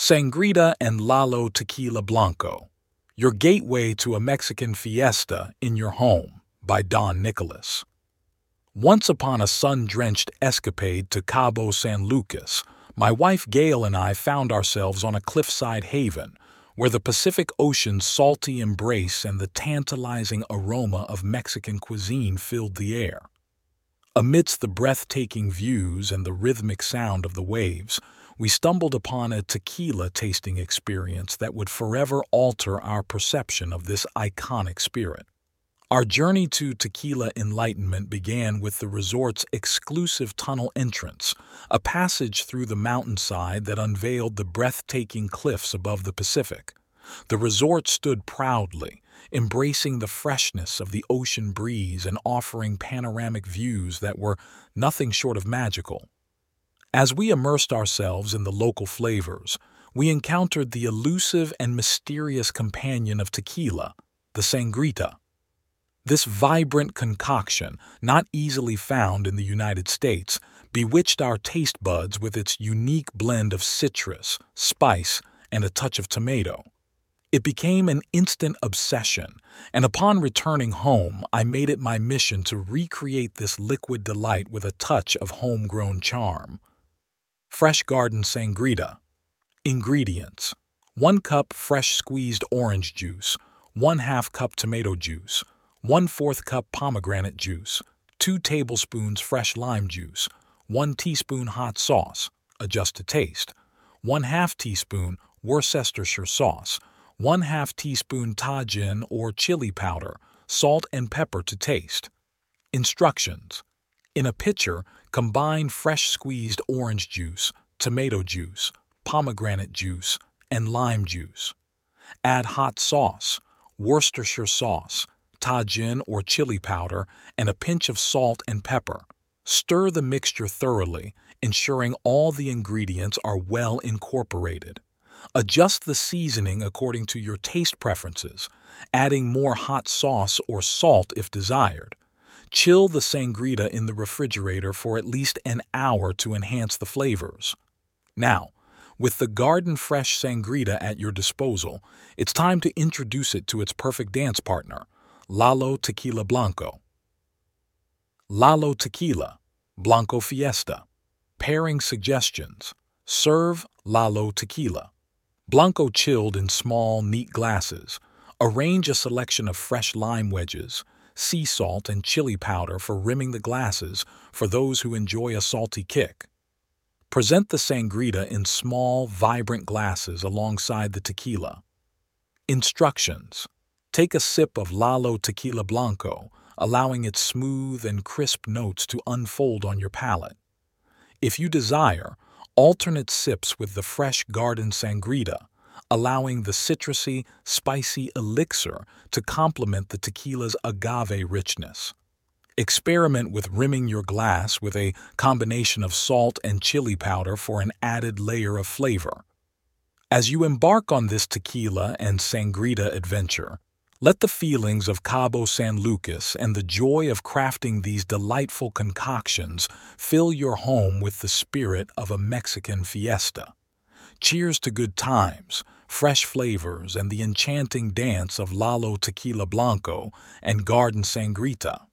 Sangrita and Lalo Tequila Blanco, Your Gateway to a Mexican Fiesta in Your Home by Don Nicholas. Once upon a sun-drenched escapade to Cabo San Lucas, my wife Gail and I found ourselves on a cliffside haven where the Pacific Ocean's salty embrace and the tantalizing aroma of Mexican cuisine filled the air. Amidst the breathtaking views and the rhythmic sound of the waves, we stumbled upon a tequila tasting experience that would forever alter our perception of this iconic spirit. Our journey to tequila enlightenment began with the resort's exclusive tunnel entrance, a passage through the mountainside that unveiled the breathtaking cliffs above the Pacific. The resort stood proudly, embracing the freshness of the ocean breeze and offering panoramic views that were nothing short of magical. As we immersed ourselves in the local flavors, we encountered the elusive and mysterious companion of tequila, the sangrita. This vibrant concoction, not easily found in the United States, bewitched our taste buds with its unique blend of citrus, spice, and a touch of tomato. It became an instant obsession, and upon returning home, I made it my mission to recreate this liquid delight with a touch of homegrown charm. Fresh Garden Sangrita. Ingredients: 1 cup fresh squeezed orange juice, 1/2 cup tomato juice, 1/4 cup pomegranate juice, 2 tablespoons fresh lime juice, 1 teaspoon hot sauce, adjust to taste, 1/2 teaspoon Worcestershire sauce, 1/2 teaspoon Tajin or chili powder, salt and pepper to taste. Instructions: in a pitcher, combine fresh squeezed orange juice, tomato juice, pomegranate juice, and lime juice. Add hot sauce, Worcestershire sauce, Tajin or chili powder, and a pinch of salt and pepper. Stir the mixture thoroughly, ensuring all the ingredients are well incorporated. Adjust the seasoning according to your taste preferences, adding more hot sauce or salt if desired. Chill the sangrita in the refrigerator for at least an hour to enhance the flavors. Now, with the garden fresh sangrita at your disposal, it's time to introduce it to its perfect dance partner, Lalo Tequila Blanco. Lalo Tequila Blanco Fiesta. Pairing suggestions: serve Lalo Tequila Blanco chilled in small, neat glasses. Arrange a selection of fresh lime wedges, sea salt, and chili powder for rimming the glasses for those who enjoy a salty kick. Present the sangrita in small, vibrant glasses alongside the tequila. Instructions: take a sip of Lalo Tequila Blanco, allowing its smooth and crisp notes to unfold on your palate. If you desire, alternate sips with the Fresh Garden Sangrita, allowing the citrusy, spicy elixir to complement the tequila's agave richness. Experiment with rimming your glass with a combination of salt and chili powder for an added layer of flavor. As you embark on this tequila and sangrita adventure, let the feelings of Cabo San Lucas and the joy of crafting these delightful concoctions fill your home with the spirit of a Mexican fiesta. Cheers to good times, fresh flavors, and the enchanting dance of Lalo Tequila Blanco and Garden Sangrita.